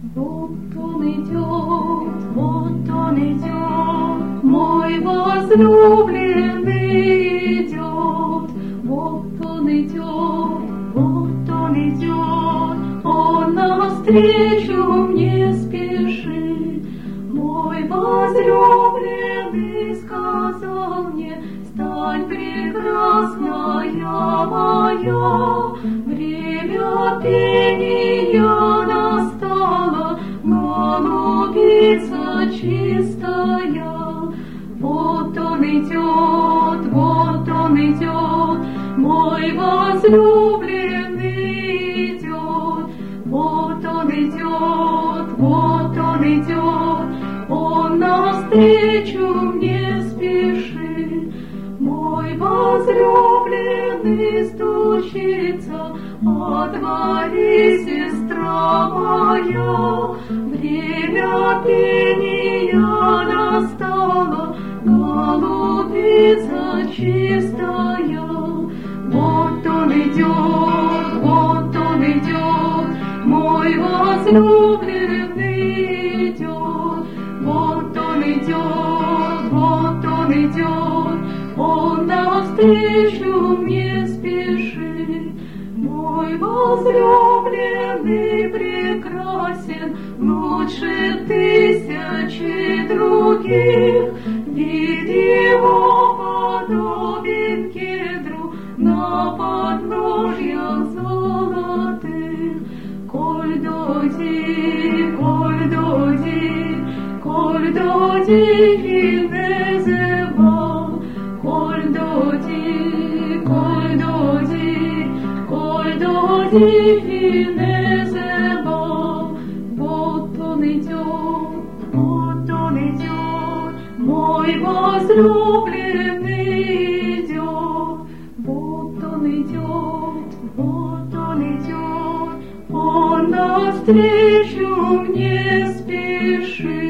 Вот он идет, мой возлюбленный идет. Вот он идет, он навстречу мне спешит. Мой возлюбленный сказал мне: стань, прекрасная моя, время пения настало, голубица чистая. Вот он идет, мой возлюбленный идет. Вот он идет, он навстречу мне спешит. Мой возлюбленный стучится: отвори, сестра моя, время пения настало, голубица чистая. Вот он идет, мой возлюбленный идет. Вот он идет, он навстречу мне спешит. Мой возлюбленный прекрасен, лучше тысячи других. Вид его подобен кедру на подножьях золотых. Коль доди и не зевал, коль доди и не зевал. Вот он идет, мой возлюбленный идет. Вот он идет, он навстречу мне спешит.